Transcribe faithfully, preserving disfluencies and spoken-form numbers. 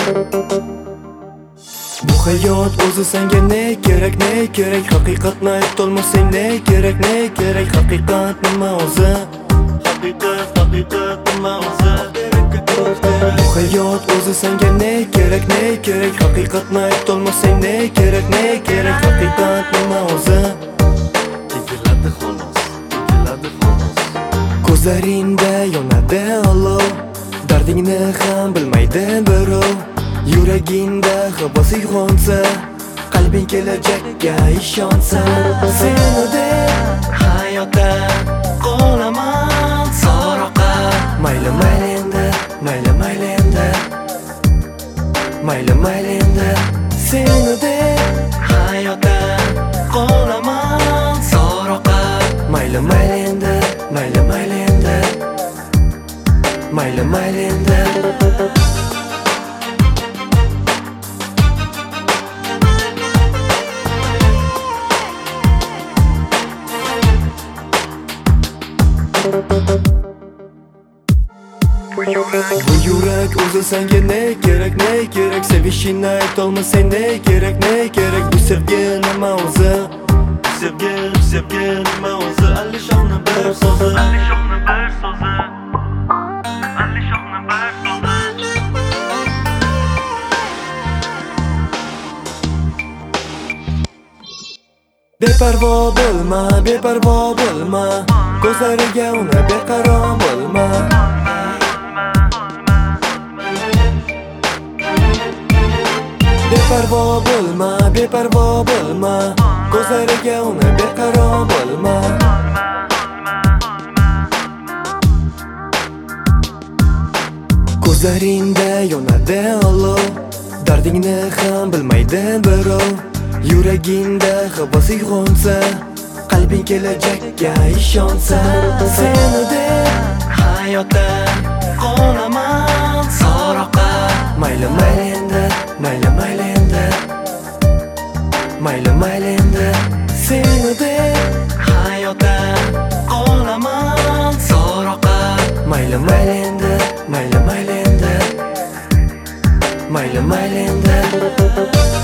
Bu hayot o'zi senga ne kerak, ne kerak? Haqiqatni aytolmasang ne kerak, ne kerak? Haqiqat nima o'zi? Haqiqat, haqiqat nima o'zi? Bu hayot o'zi senga ne kerak, ne kerak? Haqiqatni aytolmasang ne kerak, ne kerak? Haqiqat nima o'zi? Tegiladi xolos, tegiladi xolos. Ko'zlaringda yonadi olov, dardingni ham bilmaydi birov. Yuragingda havas uyg'onsa, qalbing kelajakka ishonsa, seni deb hayotda qolaman so'roqqa. Mayli mayli endi, mayli mayli endi, mayli mayli endi, seni deb hayotda qolaman so'roqqa. Mayli mayli endi, mayli mayli endi, mayli mayli endi. Bu yurak o'zi senga ne kerak, ne kerak? Sevishingni aytolmasang ne kerak, ne kerak? Bu sevgi nima o'zi? Sevgi, sevgi nima o'zi? Alishonni bir so'zi, Alishonni bir so'zi, Alishonni bir so'zi. Beparvo bo'lma, beparvo bo'lma, ko'zlariga uni beqaro bo'lma. Beparvo bo'lma, beparvo bo'lma, ko'zlariga uni beqaro bo'lma. Ko'zlaringda yonadi olov, dardingni ham bilmaydi birov. Yuragingda havas uyg'onsa, qalbing kelajakka ishonsa, seni deb hayotda qolaman so'roqqa. Mayli mayli endi, mayli mayli endi, mayli mayli endi, seni deb hayotda qolaman so'roqqa. Mayli mayli endi, mayli mayli endi, mayli mayli endi.